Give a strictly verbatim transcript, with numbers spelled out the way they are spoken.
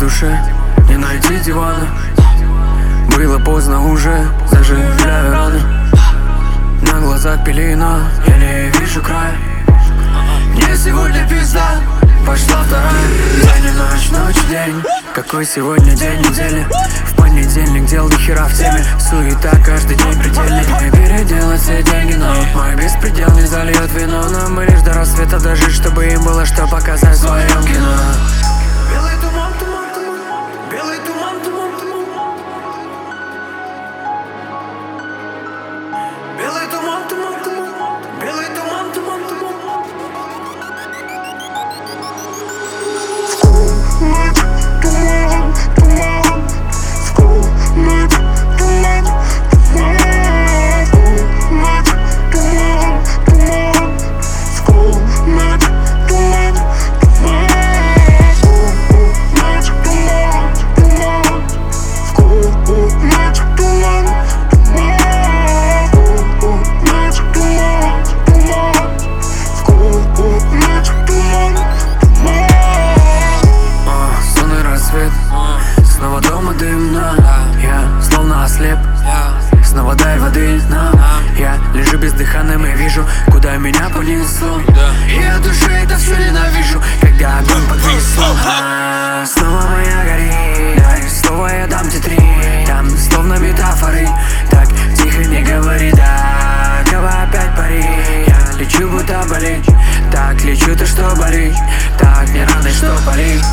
душе не найти дивана. Было поздно уже, заживляю раны. На глазах пелена, я не вижу края. Мне сегодня пизда, пошла вторая. День и ночь, ночь и день. Какой сегодня день недели? В понедельник дел до хера в теме. Суета каждый день предельный. Не переделать все деньги, но мой беспредел не зальет вино. Нам бы лишь до рассвета дожить, чтобы им было что показать в своем кино. Белый туман, туман, туман. Белый туман, туман, туман. Белый туман, туман, туман. Белый туман, туман, туман. Снова дома дымно, я словно ослеп. Снова дай воды нам. Я лежу бездыханным и вижу, куда меня понесло. И от души это все ненавижу, когда огонь подвисло. а, Снова моя гори, дай слово, я дам тебе три. Там словно метафоры, так тихо не говори. Да, кого опять пари. Я лечу, будто болеть. Так лечу, ты что болеть. Так не рано, что болеть.